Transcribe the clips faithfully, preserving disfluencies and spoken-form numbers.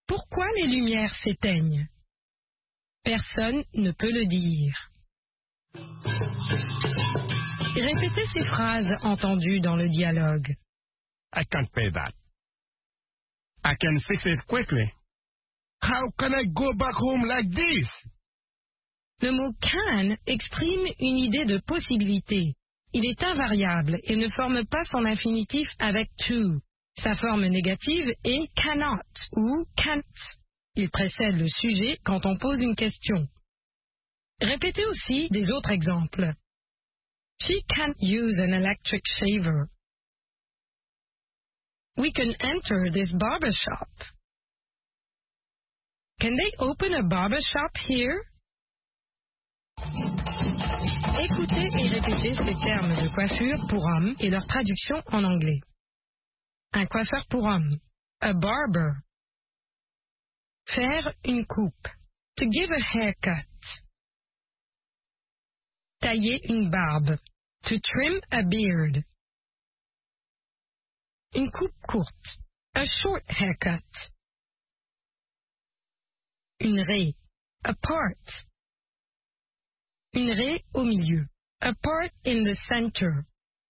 Pourquoi les lumières s'éteignent? Personne ne peut le dire. Répétez ces phrases entendues dans le dialogue. I can't pay that. I can fix it quickly. How can I go back home like this? Le mot can exprime une idée de possibilité. Il est invariable et ne forme pas son infinitif avec to. Sa forme négative est cannot ou can't. Il précède le sujet quand on pose une question. Répétez aussi des autres exemples. She can't use an electric shaver. We can enter this barber shop. Can they open a barber shop here? Écoutez et répétez ces termes de coiffure pour hommes et leur traduction en anglais. Un coiffeur pour homme. A barber. Faire une coupe. To give a haircut. Tailler une barbe. To trim a beard. Une coupe courte. A short haircut. Une raie. A part. Une raie au milieu. A part in the center.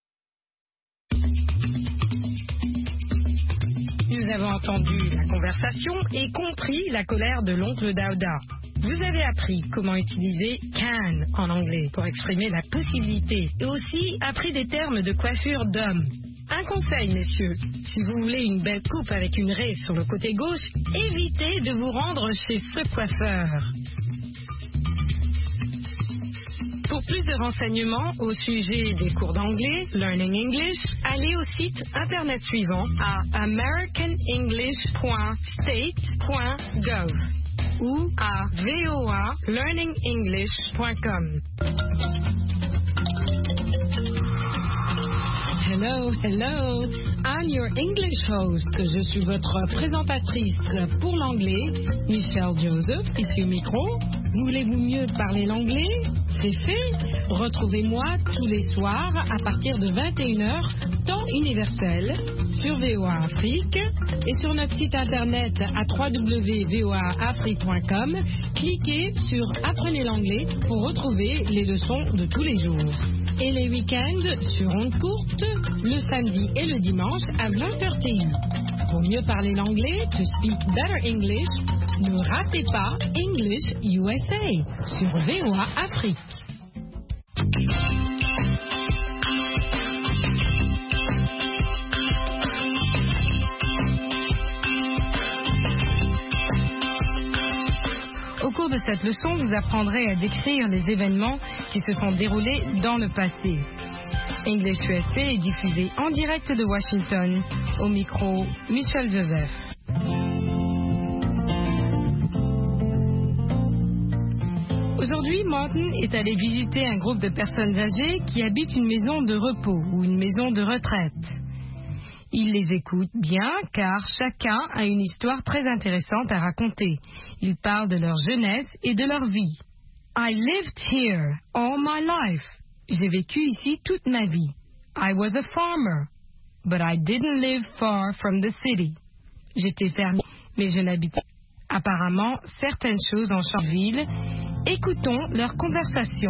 Nous avons entendu la conversation et compris la colère de l'oncle Dauda. Vous avez appris comment utiliser can en anglais pour exprimer la possibilité et aussi appris des termes de coiffure d'homme. Un conseil, messieurs, si vous voulez une belle coupe avec une raie sur le côté gauche, évitez de vous rendre chez ce coiffeur. Pour plus de renseignements au sujet des cours d'anglais, Learning English, allez au site internet suivant à american english point state point gov ou à v o a learning english point com. Hello, hello, I'm your English host. Je suis votre présentatrice pour l'anglais, Michelle Joseph, ici au micro. Voulez-vous mieux parler l'anglais? C'est fait. Retrouvez-moi tous les soirs à partir de vingt et une heures, temps universel, sur V O A Afrique et sur notre site internet à w w w point v o a afrique point com. Cliquez sur Apprenez l'anglais pour retrouver les leçons de tous les jours. Et les week-ends sur ondes courtes, le samedi et le dimanche à vingt heures T U. Pour mieux parler l'anglais, to speak better English, ne ratez pas English U S A sur V O A Afrique. Au cours de cette leçon, vous apprendrez à décrire les événements qui se sont déroulés dans le passé. English U S A est diffusé en direct de Washington. Au micro, Michelle Joseph. Aujourd'hui, Martin est allé visiter un groupe de personnes âgées qui habitent une maison de repos ou une maison de retraite. Il les écoute bien car chacun a une histoire très intéressante à raconter. Ils parlent de leur jeunesse et de leur vie. I lived here all my life. J'ai vécu ici toute ma vie. I was a farmer, but I didn't live far from the city. J'étais fermier, mais je n'habitais pas. Apparemment, certaines choses ont changé de ville. Écoutons leur conversation.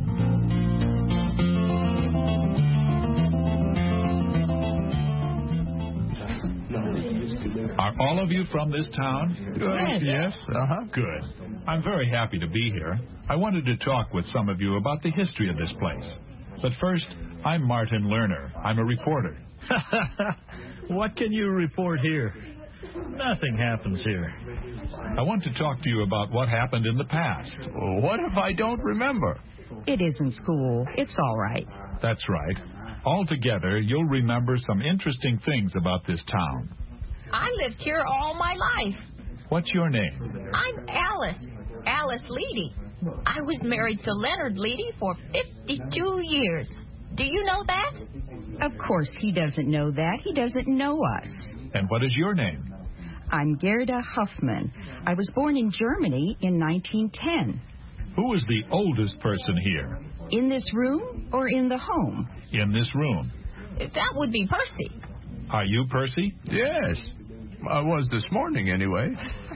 Are all of you from this town? Yes. Yes. Uh-huh. Good. I'm very happy to be here. I wanted to talk with some of you about the history of this place. But first, I'm Martin Lerner. I'm a reporter. What can you report here? Nothing happens here. I want to talk to you about what happened in the past. What if I don't remember? It isn't school. It's all right. That's right. Altogether, you'll remember some interesting things about this town. I lived here all my life. What's your name? I'm Alice, Alice Leedy. I was married to Leonard Leedy for fifty-two years. Do you know that? Of course he doesn't know that. He doesn't know us. And what is your name? I'm Gerda Huffman. I was born in Germany in nineteen ten. Who is the oldest person here? In this room or in the home? In this room. That would be Percy. Are you Percy? Yes. I was this morning, anyway.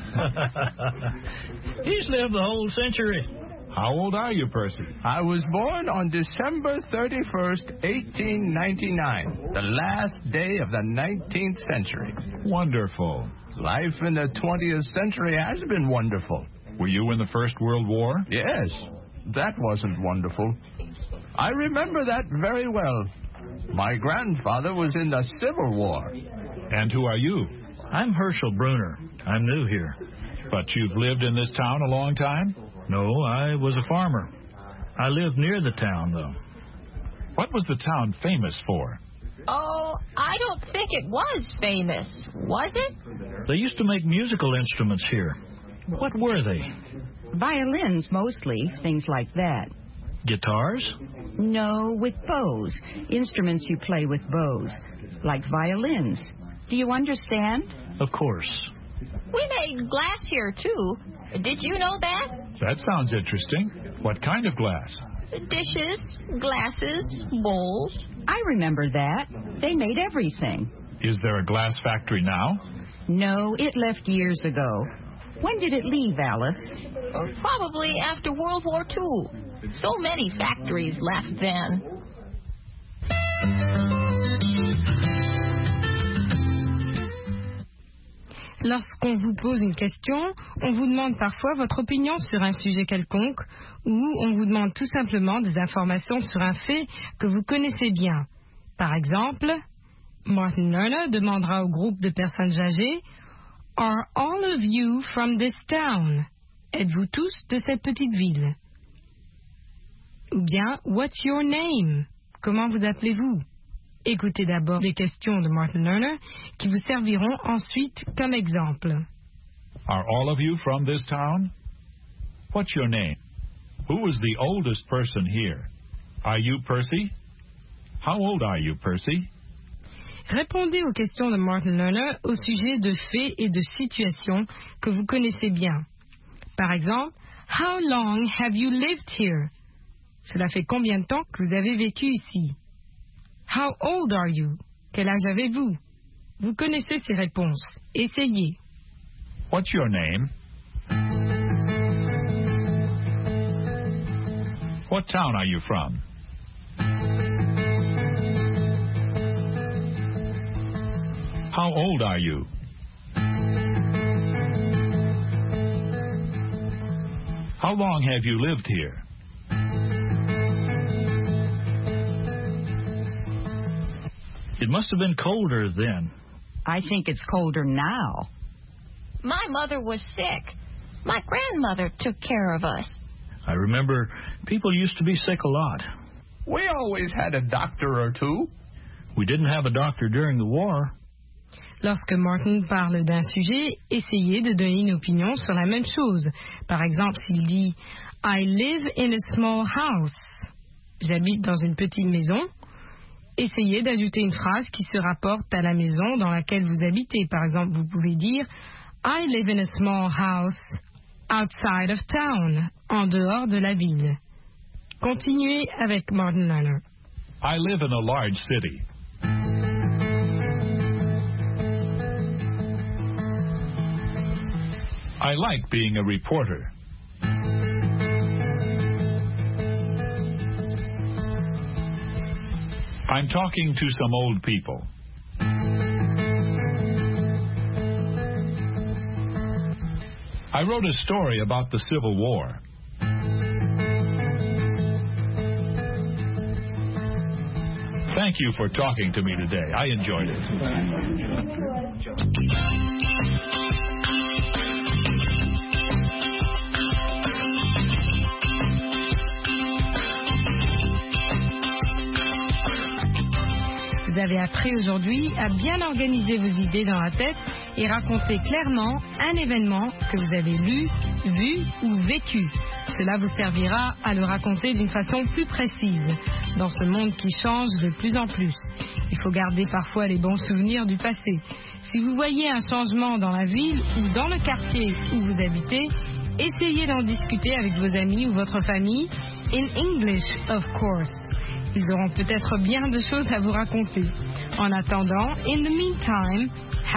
He's lived the whole century. How old are you, Percy? I was born on December thirty-first, eighteen ninety-nine, the last day of the nineteenth century. Wonderful. Life in the twentieth century has been wonderful. Were you in the First World War? Yes, that wasn't wonderful. I remember that very well. My grandfather was in the Civil War. And who are you? I'm Herschel Bruner. I'm new here. But you've lived in this town a long time? No, I was a farmer. I lived near the town, though. What was the town famous for? Oh, I don't think it was famous, was it? They used to make musical instruments here. What were they? Violins, mostly, things like that. Guitars? No, with bows. Instruments you play with bows, like violins. Do you understand? Of course. We made glass here, too. Did you know that? That sounds interesting. What kind of glass? Dishes, glasses, bowls. I remember that. They made everything. Is there a glass factory now? No, it left years ago. When did it leave, Alice? Uh, probably after World War Two. So many factories left then. Lorsqu'on vous pose une question, on vous demande parfois votre opinion sur un sujet quelconque ou on vous demande tout simplement des informations sur un fait que vous connaissez bien. Par exemple, Martin Lerner demandera au groupe de personnes âgées « Are all of you from this town? » Êtes-vous tous de cette petite ville? Ou bien « What's your name? » Comment vous appelez-vous? Écoutez d'abord les questions de Martin Lerner qui vous serviront ensuite comme exemple. Are all of you from this town? What's your name? Who is the oldest person here? Are you Percy? How old are you, Percy? Répondez aux questions de Martin Lerner au sujet de faits et de situations que vous connaissez bien. Par exemple, How long have you lived here? Cela fait combien de temps que vous avez vécu ici? How old are you? Quel âge avez-vous? Vous connaissez ces réponses. Essayez. What's your name? What town are you from? How old are you? How long have you lived here? It must have been colder then. I think it's colder now. My mother was sick. My grandmother took care of us. I remember people used to be sick a lot. We always had a doctor or two. We didn't have a doctor during the war. Lorsque Martin parle d'un sujet, essayez de donner une opinion sur la même chose. Par exemple, s'il dit « I live in a small house », j'habite dans une petite maison, essayez d'ajouter une phrase qui se rapporte à la maison dans laquelle vous habitez. Par exemple, vous pouvez dire « I live in a small house outside of town », en dehors de la ville. Continuez avec Martin Lerner. I live in a large city. I like being a reporter. I'm talking to some old people. I wrote a story about the Civil War. Thank you for talking to me today. I enjoyed it. Vous avez appris aujourd'hui à bien organiser vos idées dans la tête et raconter clairement un événement que vous avez lu, vu ou vécu. Cela vous servira à le raconter d'une façon plus précise dans ce monde qui change de plus en plus. Il faut garder parfois les bons souvenirs du passé. Si vous voyez un changement dans la ville ou dans le quartier où vous habitez, essayez d'en discuter avec vos amis ou votre famille, in English, of course. Ils auront peut-être bien de choses à vous raconter. En attendant, in the meantime,